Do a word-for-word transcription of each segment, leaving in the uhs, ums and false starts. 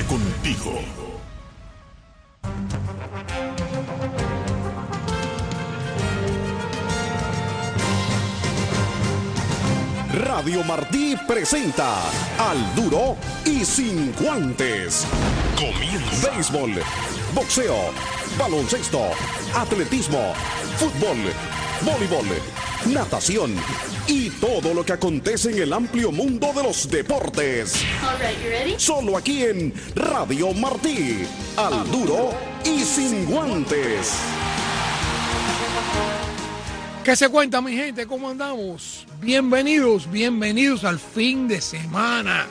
Siempre contigo. Radio Martí presenta Al Duro y Sin Guantes. Comienza. Béisbol, boxeo, baloncesto, atletismo, fútbol, voleibol, natación y todo lo que acontece en el amplio mundo de los deportes. All right, you ready? Solo aquí en Radio Martí. Al Duro y Sin Guantes. ¿Qué se cuenta, mi gente? ¿Cómo andamos? Bienvenidos, bienvenidos al fin de semana.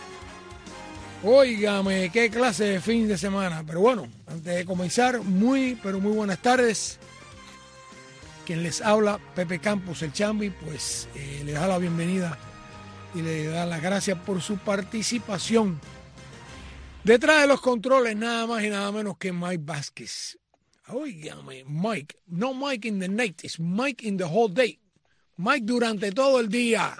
Óigame, qué clase de fin de semana. Pero bueno, antes de comenzar, muy, pero muy buenas tardes. Quien les habla, Pepe Campos, el Chambi, pues eh, le da la bienvenida y le da las gracias por su participación. Detrás de los controles, nada más y nada menos que Mike Vázquez. Óigame, Mike, no Mike in the night, es Mike in the whole day. Mike durante todo el día.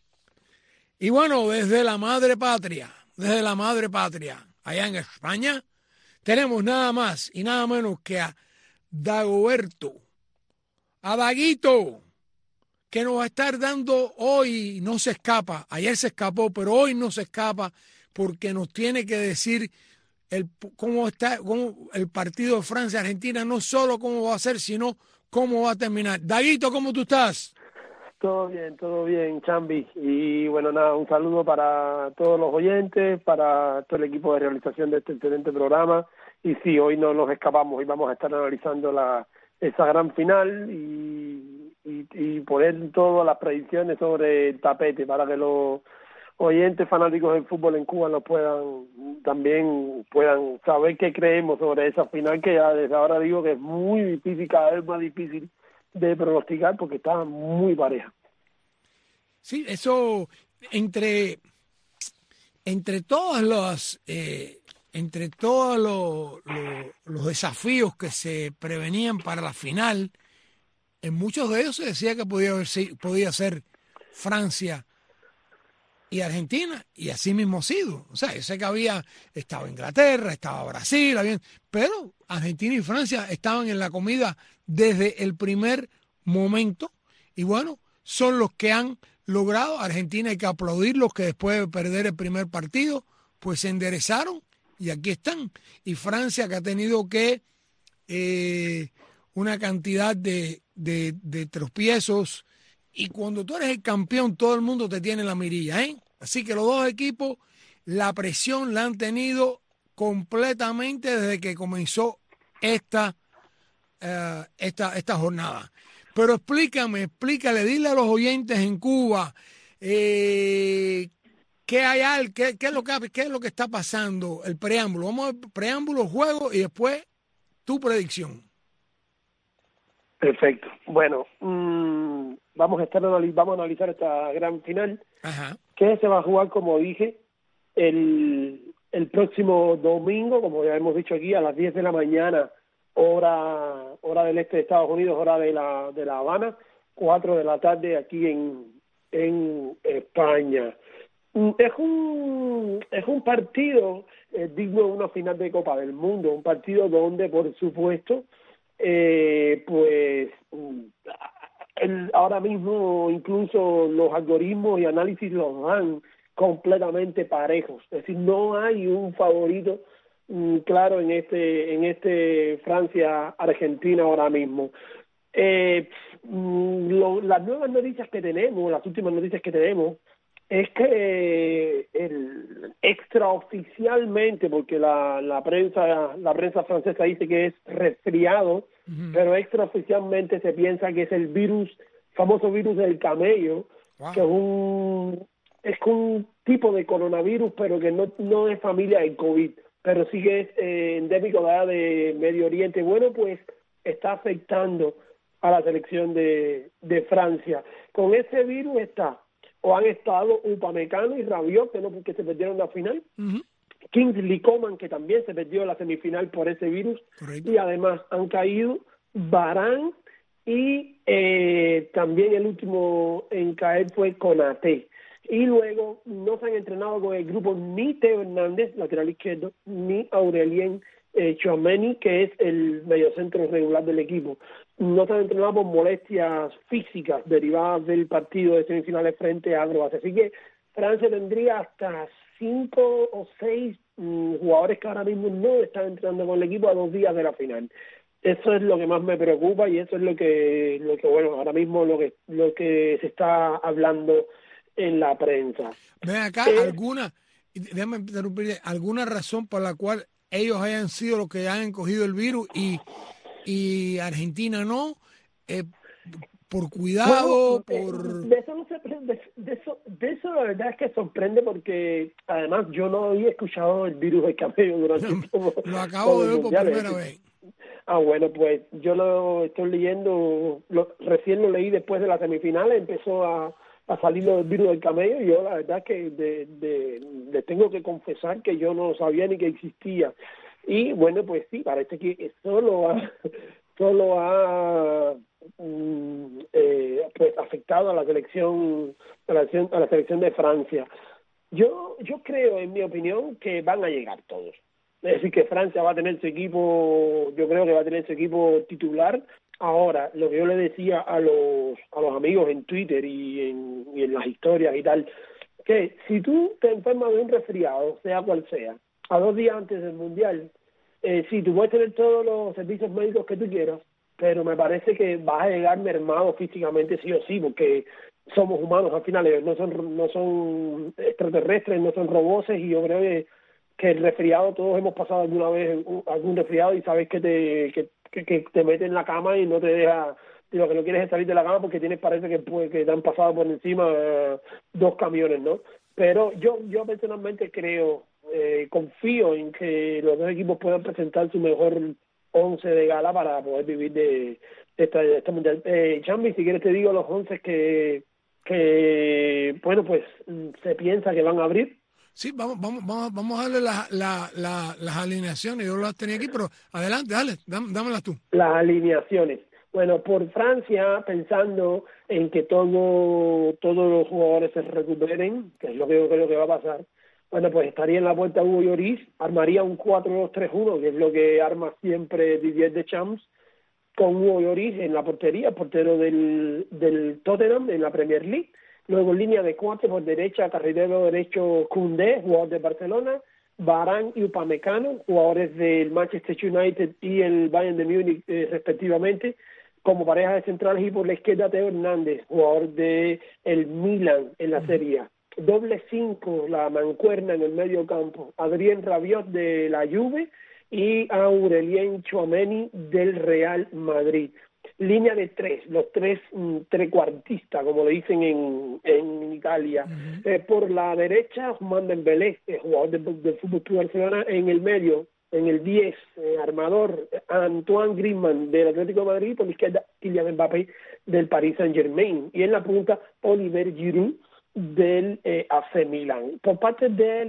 Y bueno, desde la madre patria, desde la madre patria, allá en España, tenemos nada más y nada menos que a Dagoberto, a Daguito, que nos va a estar dando hoy, no se escapa, ayer se escapó, pero hoy no se escapa porque nos tiene que decir el, cómo está cómo el partido de Francia-Argentina, no solo cómo va a ser, sino cómo va a terminar. Daguito, ¿cómo tú estás? Todo bien, todo bien, Chambi. Y bueno, nada, un saludo para todos los oyentes, para todo el equipo de realización de este excelente programa. Y sí, hoy no nos escapamos, hoy vamos a estar analizando la esa gran final y, y, y poner todas las predicciones sobre el tapete para que los oyentes fanáticos del fútbol en Cuba nos puedan también puedan saber qué creemos sobre esa final, que ya desde ahora digo que es muy difícil, cada vez más difícil de pronosticar porque está muy pareja. Sí, eso entre entre todas las eh, entre todos los, los, los desafíos que se prevenían para la final, en muchos de ellos se decía que podía haber, podía ser Francia y Argentina, y así mismo ha sido. O sea, yo sé que había, estaba Inglaterra, estaba Brasil, había, pero Argentina y Francia estaban en la comida desde el primer momento, y bueno, son los que han logrado. Argentina hay que aplaudirlos, que después de perder el primer partido, pues se enderezaron, y aquí están. Y Francia, que ha tenido que eh, una cantidad de, de, de tropiezos, y cuando tú eres el campeón, todo el mundo te tiene en la mirilla, ¿eh? Así que los dos equipos, la presión la han tenido completamente desde que comenzó esta, uh, esta, esta jornada. Pero explícame, explícale, dile a los oyentes en Cuba eh, qué hay, qué, qué, es lo que, qué es lo que está pasando, el preámbulo. Vamos a ver preámbulo, juego y después tu predicción. Perfecto. Bueno, mmm, vamos a estar vamos a analizar esta gran final. Ajá. Que se va a jugar, como dije, el, el próximo domingo, como ya hemos dicho aquí, a las diez de la mañana, hora hora del este de Estados Unidos, hora de la de La Habana, cuatro de la tarde aquí en en España. Es un es un partido eh, digno de una final de Copa del Mundo, un partido donde, por supuesto, eh, pues el, ahora mismo incluso los algoritmos y análisis los dan completamente parejos, es decir, no hay un favorito mm, claro en este en este Francia-Argentina ahora mismo. Eh, lo, las nuevas noticias que tenemos, las últimas noticias que tenemos, es que el, extraoficialmente, porque la, la prensa la prensa francesa dice que es resfriado, uh-huh. pero extraoficialmente se piensa que es el virus, famoso virus del camello, wow. que es un es un tipo de coronavirus, pero que no, no es familia del COVID, pero sí que es eh, endémico de Medio Oriente. Bueno, pues está afectando a la selección de, de Francia. Con ese virus está o han estado Upamecano y Rabiot, que no porque se perdieron la final, uh-huh. Kingsley Coman, que también se perdió la semifinal por ese virus, correcto. Y además han caído Varane y eh, también el último en caer fue Konaté. Y luego no se han entrenado con el grupo ni Teo Hernández, lateral izquierdo, ni Aurelien eh, Tchouaméni, que es el mediocentro regular del equipo. No se han entrenado por molestias físicas derivadas del partido de semifinales frente a Croacia. Así que Francia tendría hasta cinco o seis mmm, jugadores que ahora mismo no están entrenando con el equipo a dos días de la final. Eso es lo que más me preocupa y eso es lo que, lo que bueno, ahora mismo lo que, lo que se está hablando en la prensa. Ven acá, Eh, alguna, déjame interrumpir, alguna razón por la cual ellos hayan sido los que han cogido el virus y, y Argentina no, eh, por cuidado, bueno, por... de eso no se de, de eso de eso la verdad es que sorprende porque además yo no había escuchado el virus del camello durante todo, Lo acabo todo de el ver por mundial. primera vez. Ah, bueno, pues yo lo estoy leyendo, lo, recién lo leí después de las semifinales, empezó a, a salir el virus del camello y yo la verdad que de, de, de tengo que confesar que yo no sabía ni que existía. Y bueno, pues sí, parece que solo ha, solo ha mm, eh, pues afectado a la selección, a la selección, a la selección de Francia. Yo, yo creo, en mi opinión, que van a llegar todos. Es decir, que Francia va a tener su equipo, yo creo que va a tener su equipo titular. Ahora, lo que yo le decía a los a los amigos en Twitter y en, y en las historias y tal, que si tú te enfermas de un resfriado, sea cual sea, a dos días antes del Mundial, eh, sí, tú puedes tener todos los servicios médicos que tú quieras, pero me parece que vas a llegar mermado físicamente sí o sí, porque somos humanos al final, ellos no son, no son extraterrestres, no son robots, y yo creo que que el resfriado, todos hemos pasado alguna vez algún resfriado y sabes que te que, que, que te mete en la cama y no te deja, lo que no quieres es salir de la cama porque tienes, parece que, pues, que te han pasado por encima eh, dos camiones, ¿no? Pero yo yo personalmente creo, eh, confío en que los dos equipos puedan presentar su mejor once de gala para poder vivir de, de esta, de esta mundial. Eh, Chambi, si quieres te digo los once que, que, bueno, pues se piensa que van a abrir. Sí, vamos, vamos, vamos, vamos a darle la, la, la, las alineaciones. Yo las tenía aquí, pero adelante, dale, dám, dámelas tú. Las alineaciones. Bueno, por Francia, pensando en que todo, todos los jugadores se recuperen, que es lo que yo creo que va a pasar, bueno, pues estaría en la puerta Hugo Lloris, armaría un cuatro dos tres uno, que es lo que arma siempre Didier Deschamps, con Hugo Lloris en la portería, portero del, del Tottenham en la Premier League. Luego en línea de cuatro por derecha, carrilero derecho Koundé, jugador de Barcelona, Varane y Upamecano, jugadores del Manchester United y el Bayern de Múnich eh, respectivamente, como pareja de centrales, y por la izquierda Teo Hernández, jugador de el Milan en la Serie A. Doble cinco, la mancuerna en el medio campo, Adrien Rabiot de la Juve y Aurelien Tchouaméni del Real Madrid. Línea de tres, los tres mm, trecuartistas, como le dicen en, en Italia. Uh-huh. Eh, por la derecha, Ousmane Dembélé, eh, jugador del de Fútbol Club Barcelona. En el medio, en el diez, eh, armador, Antoine Griezmann del Atlético de Madrid. Por la izquierda, Kylian Mbappé del Paris Saint-Germain. Y en la punta, Oliver Giroud del eh, A C Milan. Por parte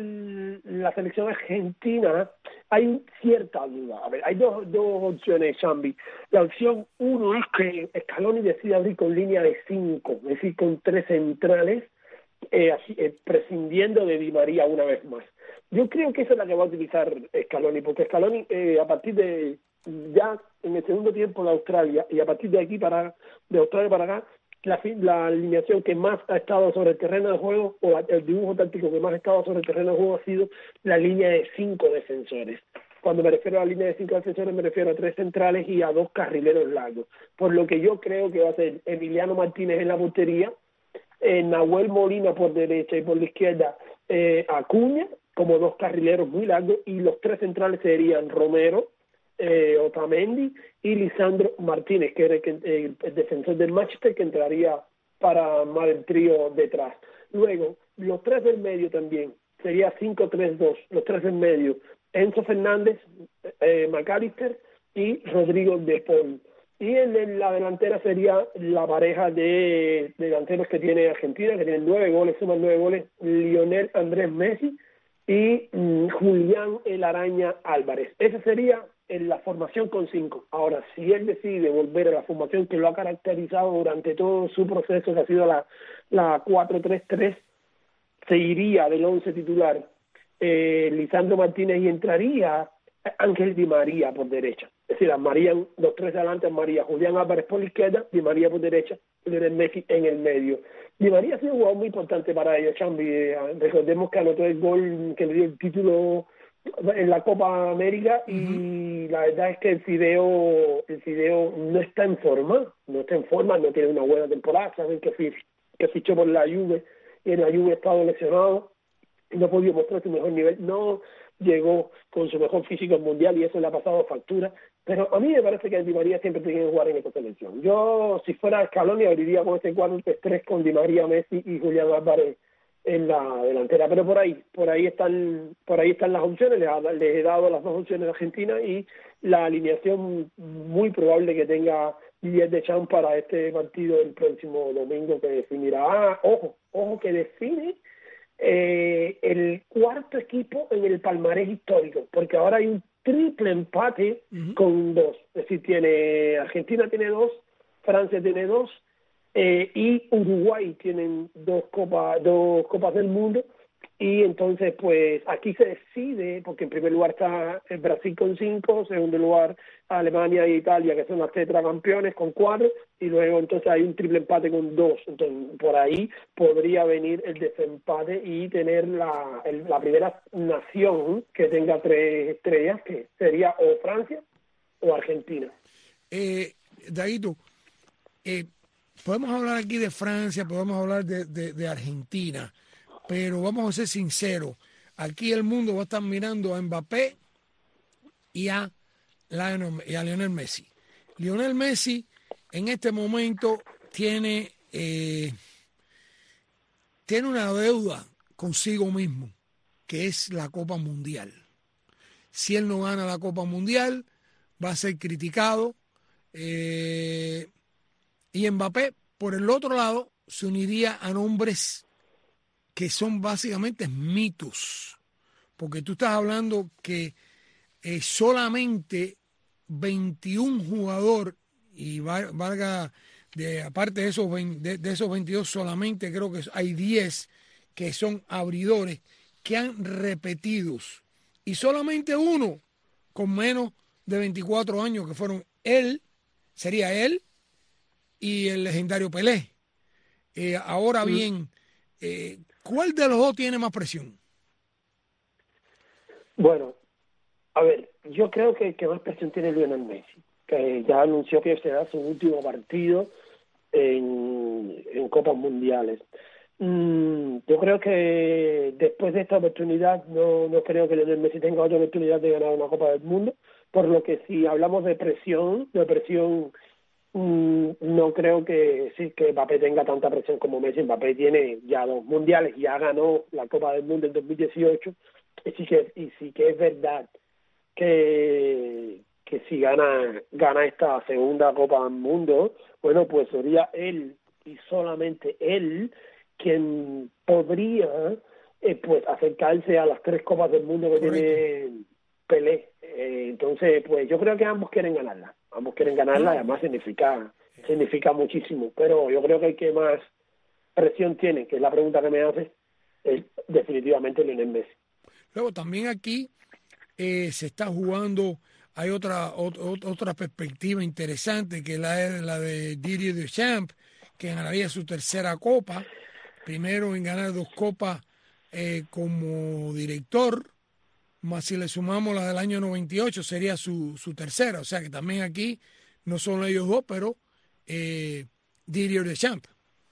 de la selección argentina hay cierta duda. A ver, hay dos, dos opciones, Chambi. La opción uno es que Scaloni decide abrir con línea de cinco, es decir, con tres centrales, eh, así, eh, prescindiendo de Di María una vez más. Yo creo que esa es la que va a utilizar Scaloni, porque Scaloni eh, a partir de ya en el segundo tiempo de Australia y a partir de aquí para de Australia para acá, La, la alineación que más ha estado sobre el terreno de juego, o el dibujo táctico que más ha estado sobre el terreno de juego, ha sido la línea de cinco defensores. Cuando me refiero a la línea de cinco defensores, me refiero a tres centrales y a dos carrileros largos. Por lo que yo creo que va a ser Emiliano Martínez en la portería, eh, Nahuel Molina por derecha y por la izquierda eh, Acuña, como dos carrileros muy largos, y los tres centrales serían Romero, Eh, Otamendi y Lisandro Martínez, que era el, el, el defensor del Manchester, que entraría para armar el trío detrás. Luego, los tres del medio también, sería cinco tres dos, los tres del medio, Enzo Fernández, eh, McAllister y Rodrigo de Paul. Y en, en la delantera sería la pareja de, de delanteros que tiene Argentina, que tienen nueve goles, suman nueve goles, Lionel Andrés Messi y mm, Julián El Araña Álvarez. Esa sería en la formación con cinco. Ahora, si él decide volver a la formación que lo ha caracterizado durante todo su proceso, que ha sido la, la cuatro tres tres, se iría del once titular eh, Lisandro Martínez y entraría Ángel Di María por derecha. Es decir, armarían los tres de adelante, armaría Julián Álvarez por la izquierda, Di María por derecha y Lionel Messi en el medio. Di María ha sido un jugador muy importante para ellos, Chambi. Recordemos que anotó el gol que le dio el título en la Copa América y uh-huh. la verdad es que el Fideo, el Fideo no está en forma, no está en forma, no tiene una buena temporada. Saben que, que fichó por la Juve y en la Juve ha estado lesionado y no ha podido mostrar su mejor nivel. No llegó con su mejor físico al Mundial y eso le ha pasado factura, pero a mí me parece que Di María siempre tiene que jugar en esta selección. Yo, si fuera Scaloni, abriría con este cuatro tres tres con Di María, Messi y Julián Álvarez en la delantera, pero por ahí, por ahí están, por ahí están las opciones. Les, les he dado las dos opciones de Argentina y la alineación muy probable que tenga Didier Deschamps para este partido el próximo domingo que definirá. Ah, ojo, ojo que define eh, el cuarto equipo en el palmarés histórico, porque ahora hay un triple empate uh-huh. con dos, es decir, tiene Argentina tiene dos, Francia tiene dos. Eh, y Uruguay tienen dos copas dos copas del mundo y entonces pues aquí se decide, porque en primer lugar está el Brasil con cinco, en segundo lugar Alemania e Italia que son las tetracampeones con cuatro y luego entonces hay un triple empate con dos. Entonces por ahí podría venir el desempate y tener la, el, la primera nación que tenga tres estrellas, que sería o Francia o Argentina. eh, Daguito, eh podemos hablar aquí de Francia, podemos hablar de, de, de Argentina, pero vamos a ser sinceros. Aquí el mundo va a estar mirando a Mbappé y a Lionel, y a Lionel Messi. Lionel Messi en este momento tiene, eh, tiene una deuda consigo mismo, que es la Copa Mundial. Si él no gana la Copa Mundial, va a ser criticado. Eh, Y Mbappé, por el otro lado, se uniría a nombres que son básicamente mitos. Porque tú estás hablando que eh, solamente veintiún jugadores, y valga, de, aparte de esos, de, de esos veintidós, solamente creo que hay diez que son abridores que han repetido. Y solamente uno con menos de veinticuatro años, que fueron él, sería él, y el legendario Pelé. Eh, ahora bien, eh, ¿cuál de los dos tiene más presión? Bueno, a ver, yo creo que el que más presión tiene Lionel Messi, que ya anunció que será su último partido en, en Copas Mundiales. Mm, yo creo que después de esta oportunidad, no, no creo que Lionel Messi tenga otra oportunidad de ganar una Copa del Mundo, por lo que si hablamos de presión, de presión Mm, no creo que sí que Mbappé tenga tanta presión como Messi. Mbappé tiene ya dos mundiales, ya ganó la Copa del Mundo en dos mil dieciocho y sí que y sí que es verdad que que si gana gana esta segunda Copa del Mundo, bueno, pues sería él y solamente él quien podría eh, pues acercarse a las tres Copas del Mundo que Correcto. tiene Pelé. Eh, entonces, pues yo creo que ambos quieren ganarla. Ambos quieren ganarla y además significa significa muchísimo. Pero yo creo que el que más presión tiene, que es la pregunta que me hace, es definitivamente Lionel Messi. Luego también aquí eh, se está jugando, hay otra ot- otra perspectiva interesante, que es la, la de Didier Deschamps, que ganaría su tercera copa, primero en ganar dos copas eh, como director, más si le sumamos la del año noventa y ocho sería su, su tercera, o sea que también aquí no solo ellos dos, pero eh, Didier Deschamps.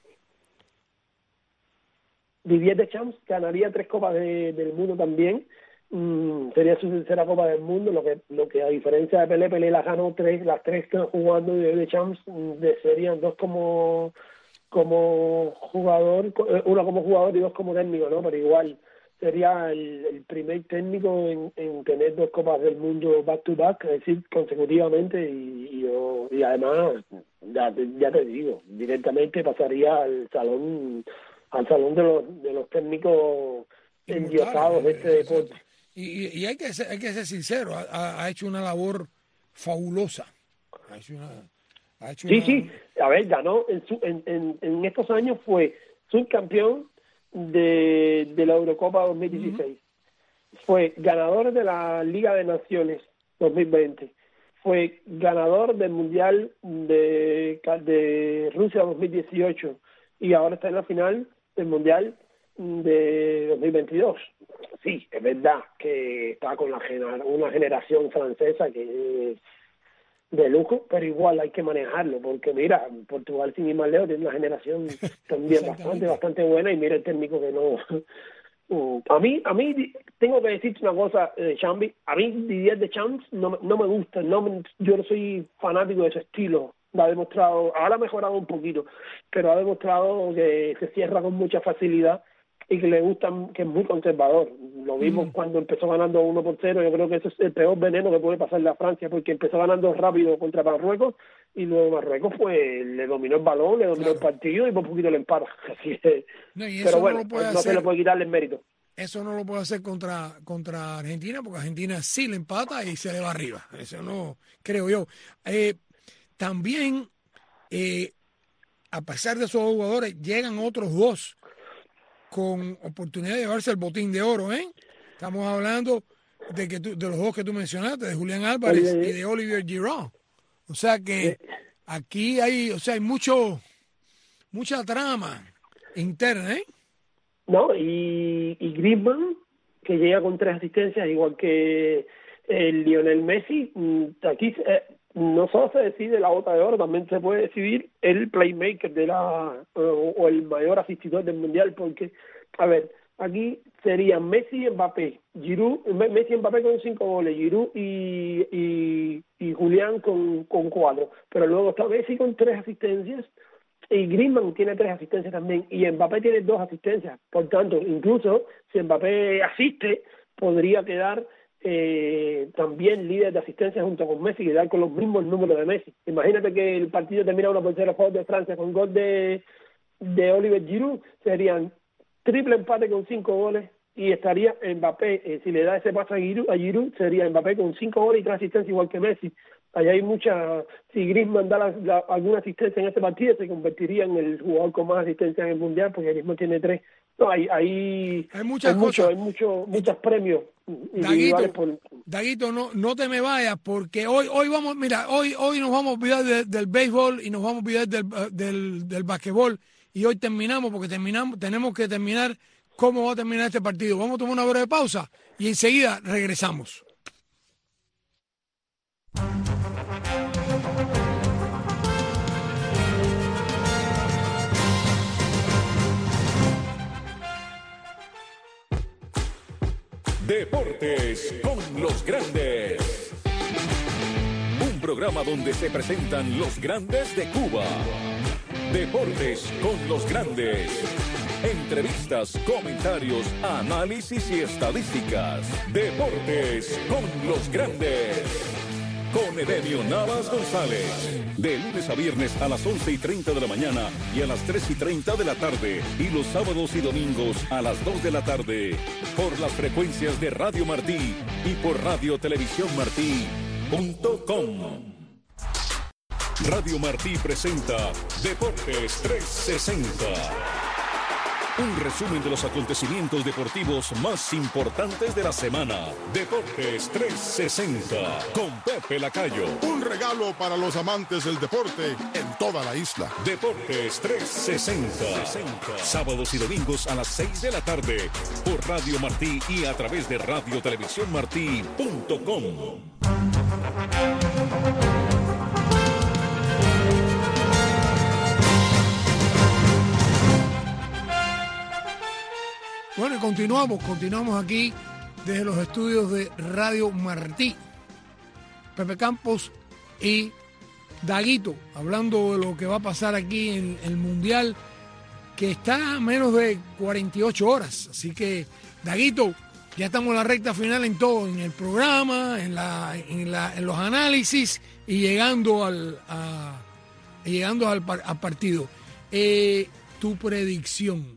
Didier Deschamps ganaría tres copas de, del mundo también, mm, sería su tercera Copa del Mundo, lo que lo que a diferencia de Pelé, Pelé las ganó tres, las tres que jugando de Deschamps de, serían dos como como jugador, una como jugador y dos como técnico, ¿no? Pero igual sería el, el primer técnico en, en tener dos Copas del Mundo back to back, es decir, consecutivamente, y, y, yo, y además, ya, ya te digo, directamente pasaría al salón al salón de los de los técnicos endiosados de este deporte. Y, y hay que ser, hay que ser sincero, ha, ha hecho una labor fabulosa. Ha hecho una, ha hecho sí, una... sí, a ver, ganó en, su, en, en, en estos años fue subcampeón, de, de la Eurocopa dos mil dieciséis. Uh-huh. Fue ganador de la Liga de Naciones dos mil veinte. Fue ganador del Mundial de, de Rusia dos mil dieciocho. Y ahora está en la final del Mundial de dos mil veintidós. Sí, es verdad que está con la gener- una generación francesa que es de lujo, pero igual hay que manejarlo, porque mira, Portugal sin ir más lejos tiene una generación también bastante, bastante buena, y mira el técnico que no... A mí, a mí tengo que decirte una cosa, eh, Chambi, a mí Didier Deschamps no, no me gusta, no me, yo no soy fanático de su estilo. Lo ha demostrado, ahora ha mejorado un poquito, pero ha demostrado que se cierra con mucha facilidad y que le gusta, que es muy conservador. Lo vimos mm. cuando empezó ganando uno por cero. Yo creo que ese es el peor veneno que puede pasarle a Francia, porque empezó ganando rápido contra Marruecos y luego Marruecos pues le dominó el balón, le dominó claro. el partido y por poquito le empata. Así es. No, pero bueno, no, no se le puede quitarle el mérito. Eso no lo puede hacer contra contra Argentina, porque Argentina sí le empata y se le va arriba. Eso no, creo yo. Eh, también, eh, a pesar de esos jugadores, llegan otros dos con oportunidad de llevarse el botín de oro, ¿eh? Estamos hablando de que tú, de los dos que tú mencionaste, de Julián Álvarez Olivier. y de Olivier Giroud. O sea que aquí hay, o sea, hay mucho, mucha trama interna, ¿eh? No, y, y Griezmann, que llega con tres asistencias, igual que el Lionel Messi. Aquí eh, no solo se decide la bota de oro, también se puede decidir el playmaker de la o, o el mayor asistidor del mundial, porque, a ver, aquí serían Messi y Mbappé, Giroud, Messi y Mbappé con cinco goles, Giroud y, y, y Julián con, con cuatro, pero luego está Messi con tres asistencias, y Griezmann tiene tres asistencias también, y Mbappé tiene dos asistencias. Por tanto, incluso si Mbappé asiste, podría quedar eh, también líder de asistencias junto con Messi, y quedar con los mismos números de Messi. Imagínate que el partido termina uno por cero a favor de Francia con gol de, de Olivier Giroud, serían triple empate con cinco goles, y estaría Mbappé, eh, si le da ese pase a Giroud, a Giroud, sería Mbappé con cinco goles y tres asistencias igual que Messi. Allá hay mucha, si Griezmann da la, la, alguna asistencia en este partido, se convertiría en el jugador con más asistencia en el mundial, porque Griezmann tiene tres. No, hay, hay, hay muchas hay cosas. Mucho, hay mucho, muchos premios. Daguito, por... Daguito, no, no te me vayas, porque hoy, hoy vamos, mira, hoy, hoy nos vamos a olvidar de, del béisbol y nos vamos a olvidar del, del, del basquetbol, y hoy terminamos, porque terminamos, tenemos que terminar cómo va a terminar este partido. Vamos a tomar una breve pausa y enseguida regresamos. Deportes con los grandes. Un programa donde se presentan los grandes de Cuba. Deportes con los grandes. Entrevistas, comentarios, análisis y estadísticas. Deportes con los grandes. Con Edenio Navas González. De lunes a viernes a las once y treinta de la mañana y a las tres y treinta de la tarde. Y los sábados y domingos a las dos de la tarde. Por las frecuencias de Radio Martí y por radio televisión martí punto com. Radio Martí presenta Deportes trescientos sesenta. Un resumen de los acontecimientos deportivos más importantes de la semana. Deportes trescientos sesenta con Pepe Lacayo. Un regalo para los amantes del deporte en toda la isla. Deportes trescientos sesenta. Sábados y domingos a las seis de la tarde por Radio Martí y a través de radio televisión martí punto com. Bueno, y continuamos, continuamos aquí desde los estudios de Radio Martí. Pepe Campos y Daguito, hablando de lo que va a pasar aquí en el Mundial, que está a menos de cuarenta y ocho horas. Así que, Daguito, ya estamos en la recta final en todo, en el programa, en, la, en, la, en los análisis y llegando al, a, llegando al, al partido. Eh, tu predicción.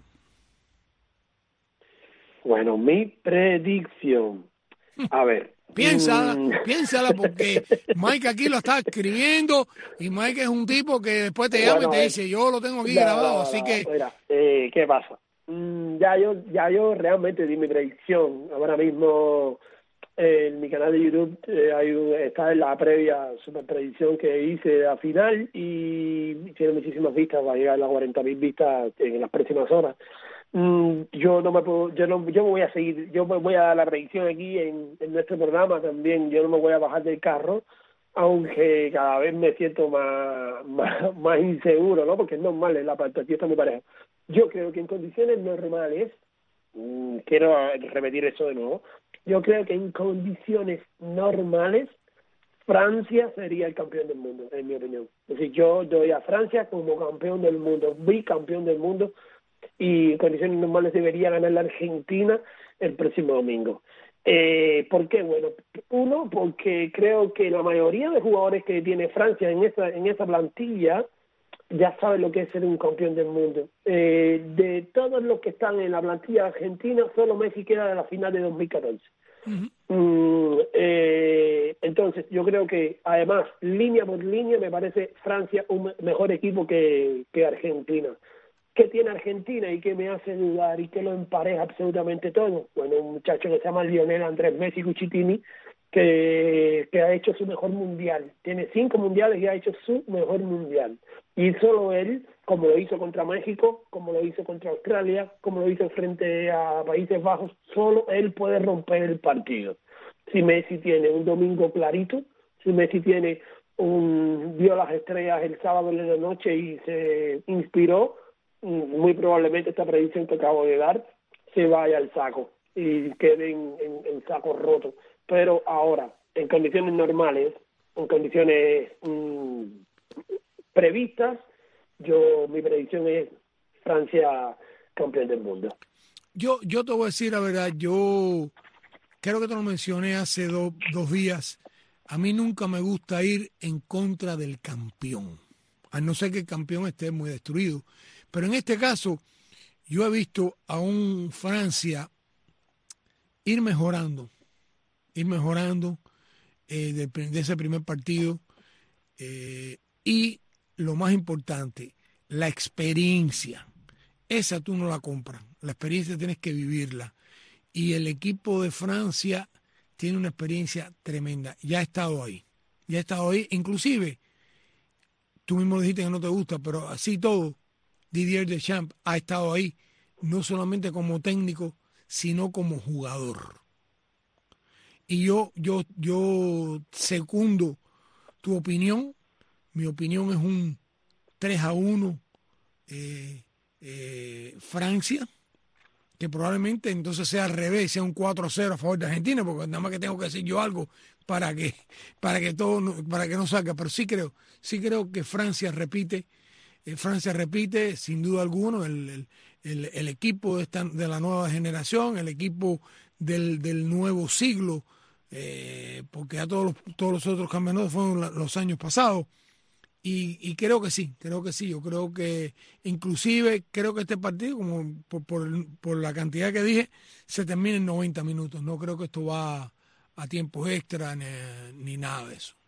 Bueno, mi predicción. A ver. Piénsala, mm. piénsala, porque Mike aquí lo está escribiendo y Mike es un tipo que después te llama bueno, y te dice, yo lo tengo aquí ya, grabado, ya, así que... Mira, eh, ¿qué pasa? Mm, ya yo ya yo realmente di mi predicción. Ahora mismo eh, en mi canal de YouTube eh, hay un, está en la previa super predicción que hice de la final y tiene muchísimas vistas, va a llegar a las cuarenta mil vistas en las próximas horas. Mm, yo no me puedo, yo no, yo me voy a seguir, yo me voy a dar la predicción aquí en, en nuestro programa también. Yo no me voy a bajar del carro, aunque cada vez me siento más, más, más inseguro, ¿no? Porque es normal, la partida está muy pareja. Yo creo que en condiciones normales, mmm, quiero repetir eso de nuevo, yo creo que en condiciones normales Francia sería el campeón del mundo, en mi opinión. Es decir, yo doy a Francia como campeón del mundo, bicampeón del mundo, y en condiciones normales debería ganar la Argentina el próximo domingo. Eh, ¿Por qué? Bueno, uno, porque creo que la mayoría de jugadores que tiene Francia en esa en esa plantilla ya saben lo que es ser un campeón del mundo. Eh, de todos los que están en la plantilla argentina, solo Messi queda de la final de dos mil catorce. Uh-huh. Mm, eh, entonces, yo creo que, además, línea por línea, me parece Francia un mejor equipo que, que Argentina. ¿Qué tiene Argentina y qué me hace dudar y qué lo empareja absolutamente todo? Bueno, un muchacho que se llama Lionel Andrés Messi Cucitini, que, que ha hecho su mejor mundial. Tiene cinco mundiales y ha hecho su mejor mundial. Y solo él, como lo hizo contra México, como lo hizo contra Australia, como lo hizo frente a Países Bajos, solo él puede romper el partido. Si Messi tiene un domingo clarito, si Messi tiene un vio las estrellas el sábado en la noche y se inspiró, muy probablemente esta predicción que acabo de dar se vaya al saco y quede en, en, en saco roto. Pero ahora, en condiciones normales, en condiciones mmm, previstas, yo mi predicción es Francia campeón del mundo. Yo yo te voy a decir la verdad, yo creo que te lo mencioné hace do, dos días, a mí nunca me gusta ir en contra del campeón, a no ser que el campeón esté muy destruido. Pero en este caso, yo he visto a un Francia ir mejorando, ir mejorando eh, de, de ese primer partido eh, y lo más importante, la experiencia. Esa tú no la compras, la experiencia tienes que vivirla. Y el equipo de Francia tiene una experiencia tremenda, ya ha estado ahí, ya ha estado ahí, inclusive, tú mismo dijiste que no te gusta, pero así todo, Didier Deschamps ha estado ahí, no solamente como técnico, sino como jugador. Y yo, yo, yo secundo tu opinión. Mi opinión es un tres a uno eh, eh, Francia, que probablemente entonces sea al revés, sea un cuatro a cero a favor de Argentina, porque nada más que tengo que decir yo algo para que, para que todo no, para que no salga. Pero sí creo, sí creo que Francia repite. Francia repite, sin duda alguna, el, el, el, el equipo de, esta, de la nueva generación, el equipo del, del nuevo siglo, eh, porque ya todos los, todos los otros campeonatos fueron la, los años pasados. Y, y creo que sí, creo que sí. Yo creo que, inclusive, creo que este partido, como por, por, por la cantidad que dije, se termina en noventa minutos. No creo que esto va a, a tiempo extra ni, ni nada de eso.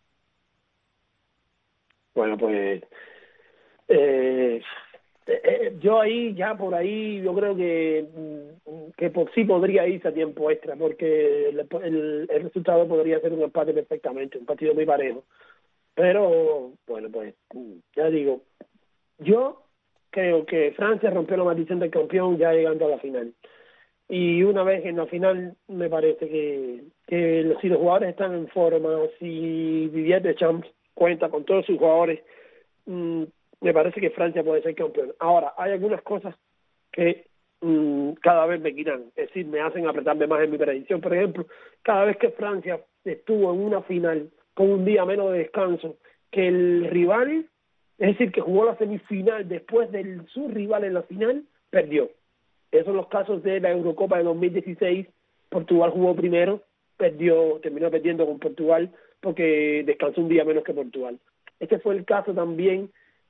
Bueno, pues... Eh, eh, yo ahí, ya por ahí, yo creo que, que por sí podría irse a tiempo extra, porque el, el, el resultado podría ser un empate perfectamente, un partido muy parejo. Pero, bueno, pues, ya digo, yo creo que Francia rompió la maldición del campeón ya llegando a la final. Y una vez en la final, me parece que, que los, si los jugadores están en forma, si Didier Deschamps cuenta con todos sus jugadores, mmm, me parece que Francia puede ser campeón. Ahora, hay algunas cosas que mmm, cada vez me quitan, es decir, me hacen apretarme más en mi predicción. Por ejemplo, cada vez que Francia estuvo en una final con un día menos de descanso que el rival, es decir, que jugó la semifinal después de su rival en la final, perdió. Esos son los casos de la Eurocopa de dos mil dieciséis, Portugal jugó primero, perdió, terminó perdiendo con Portugal porque descansó un día menos que Portugal. Este fue el caso también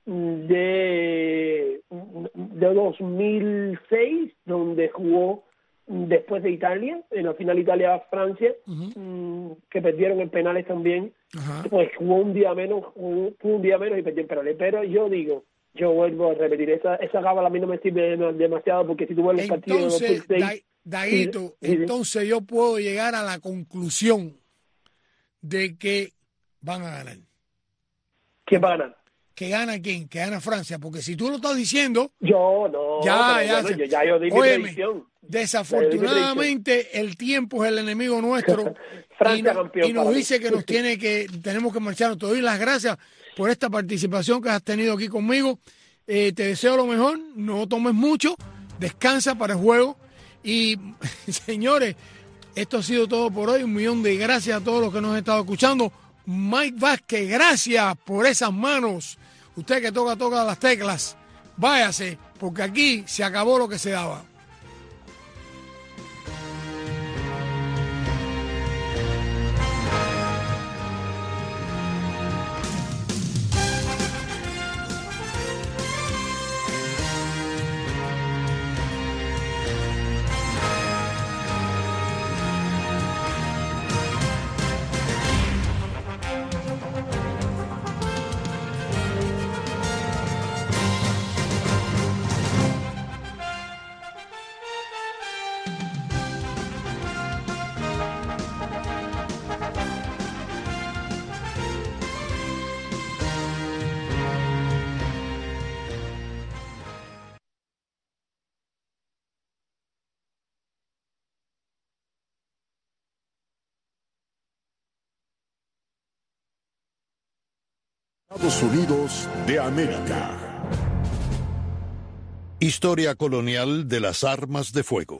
de, de dos mil seis, donde jugó después de Italia, en la final Italia-Francia, uh-huh. que perdieron en penales también. Uh-huh. Pues jugó un día menos, jugó, jugó un día menos y perdió en penales. Pero yo digo yo vuelvo a repetir, esa, esa cábala a mí no me sirve demasiado, porque si tú vuelves el partido de Entonces, los Da- Daguito, sí, sí. entonces yo puedo llegar a la conclusión de que van a ganar. ¿quién va a ganar? ¿Que gana quién? Que gana Francia. Porque si tú lo estás diciendo, Yo no, ya, pero ya, bueno, se- yo, ya yo di mi Óyeme, predicción. desafortunadamente el tiempo es el enemigo nuestro. Francia y, no- campeón y nos para mí. dice que nos tiene que, tenemos que marcharnos. Te doy las gracias por esta participación que has tenido aquí conmigo. Eh, te deseo lo mejor, no tomes mucho, descansa para el juego. Y señores, esto ha sido todo por hoy. Un millón de gracias a todos los que nos han estado escuchando. Mike Vázquez, gracias por esas manos. Usted que toca, toca las teclas, váyase, porque aquí se acabó lo que se daba. Estados Unidos de América. Historia colonial de las armas de fuego.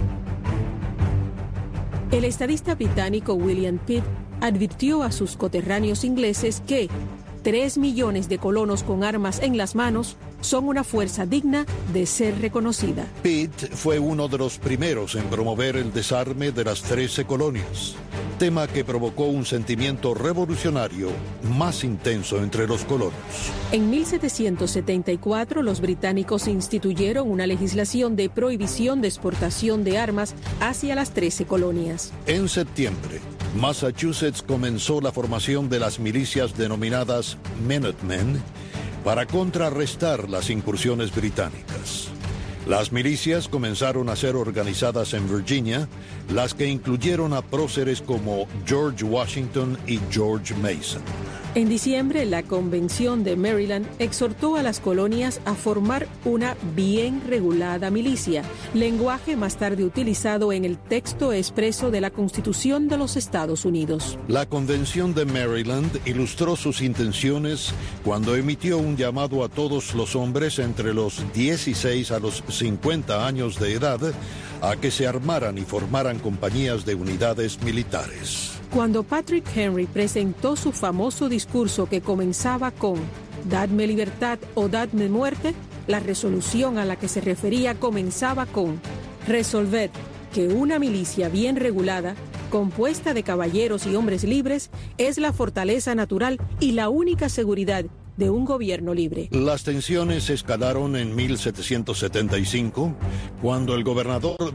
El estadista británico William Pitt advirtió a sus coterráneos ingleses que tres millones de colonos con armas en las manos son una fuerza digna de ser reconocida. Pitt fue uno de los primeros en promover el desarme de las trece colonias, tema que provocó un sentimiento revolucionario más intenso entre los colonos. En mil setecientos setenta y cuatro, los británicos instituyeron una legislación de prohibición de exportación de armas hacia las trece colonias. En septiembre, Massachusetts comenzó la formación de las milicias denominadas Minutemen para contrarrestar las incursiones británicas. Las milicias comenzaron a ser organizadas en Virginia, las que incluyeron a próceres como George Washington y George Mason. En diciembre, la Convención de Maryland exhortó a las colonias a formar una bien regulada milicia, lenguaje más tarde utilizado en el texto expreso de la Constitución de los Estados Unidos. La Convención de Maryland ilustró sus intenciones cuando emitió un llamado a todos los hombres entre los dieciséis a los cincuenta años de edad a que se armaran y formaran compañías de unidades militares. Cuando Patrick Henry presentó su famoso discurso que comenzaba con «Dadme libertad o dadme muerte», la resolución a la que se refería comenzaba con «Resolved que una milicia bien regulada, compuesta de caballeros y hombres libres, es la fortaleza natural y la única seguridad de un gobierno libre». Las tensiones escalaron en mil setecientos setenta y cinco, cuando el gobernador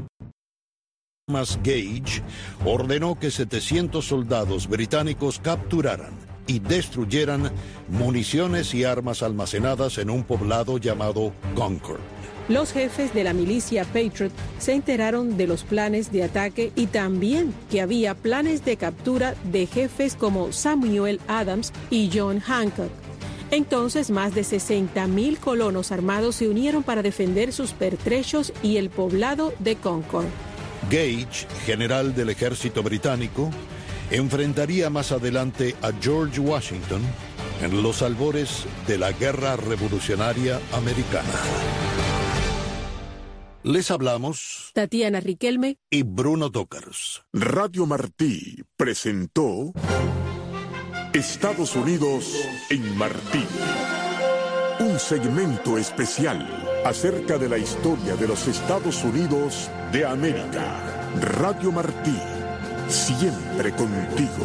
Thomas Gage ordenó que setecientos soldados británicos capturaran y destruyeran municiones y armas almacenadas en un poblado llamado Concord. Los jefes de la milicia Patriot se enteraron de los planes de ataque y también que había planes de captura de jefes como Samuel Adams y John Hancock. Entonces, más de sesenta mil colonos armados se unieron para defender sus pertrechos y el poblado de Concord. Gage, general del ejército británico, enfrentaría más adelante a George Washington en los albores de la Guerra Revolucionaria Americana. Les hablamos Tatiana Riquelme y Bruno Tócaros. Radio Martí presentó Estados Unidos en Martí. Un segmento especial acerca de la historia de los Estados Unidos de América. Radio Martí, siempre contigo.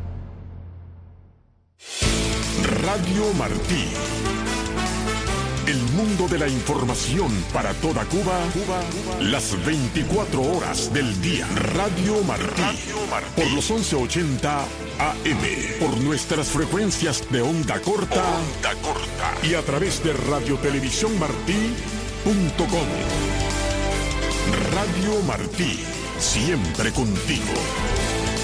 Radio Martí. El mundo de la información para toda Cuba, Cuba, las veinticuatro horas del día. Radio Martí, Radio Martí. Por los once ochenta A M, por nuestras frecuencias de onda corta, onda corta y a través de radiotelevisiónmartí punto com. Radio Martí, siempre contigo.